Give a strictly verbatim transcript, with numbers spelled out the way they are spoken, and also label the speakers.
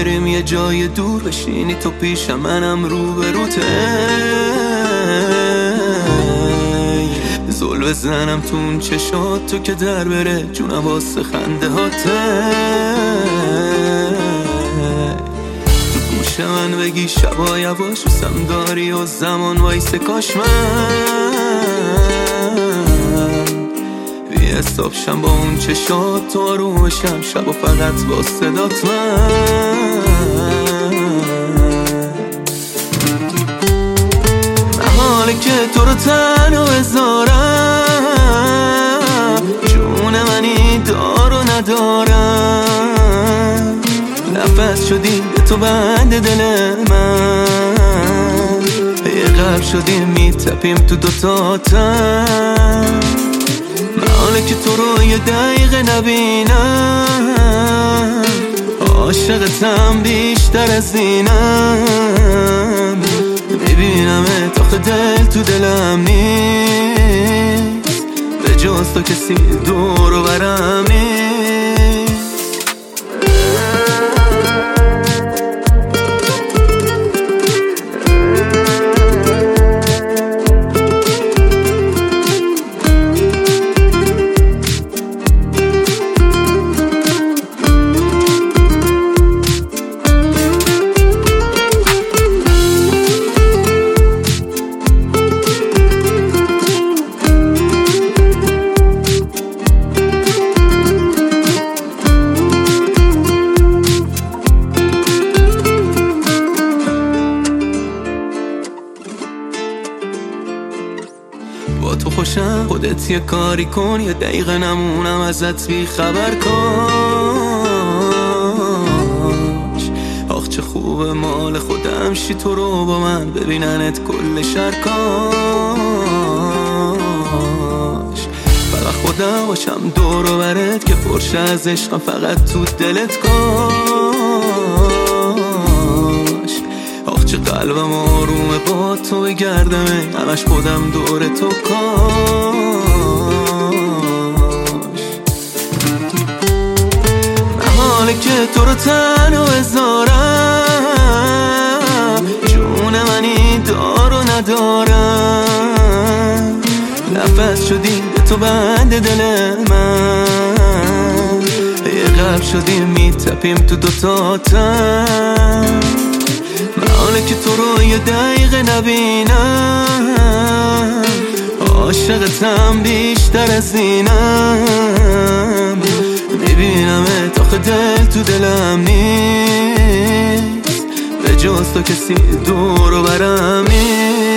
Speaker 1: بریم یه جای دور، بشینی تو پیشم منم رو به روته، زل بزنم تو اون چشات تو که در بره جونم واسه خنده هاته، تو گوش من بگی شبا یواش دوستم داری و زمان وایسه کاش من بی حساب شم با اون چشات تو آرومشم شبا فقط با صدات من حاله که تو رو تنها بذارم جون منی دار و ندارم، نفس شدی به تو بند دل من، یه قلب شدیم میتپیم تو دوتاتم، من حاله که تو رو یه دقیقه نبینم عاشقتم بیشتر از اینم، میبینم اتاق دل تو دلم نیست به جز تو کسی دور و برم نیست. با تو خوشم خودت یه کاری کن، یه دقیقه نمونم ازت بی خبر کاش، آخ چه خوبه مال خودم شی تو رو با من ببیننت کل شهر کاش، فقط خودم باشم دور و برت که پرشه از عشقم فقط تو دلت کاش، آخ چه قلبم آرومه با تو بگردمه همش خودم دور تو کاش، من حاله که تو رو تنها بذارم جون منی دار و ندارم، نفس شدی به تو بند دل من، یه قلب شدیم میتپیم تو دوتاتم، من حاله که تو رو یه دقیقه نبینم عاشقتم بیشتر از اینم، میبینم اتاق دل تو دلم نیست به جز تو کسی دور و برم نیست.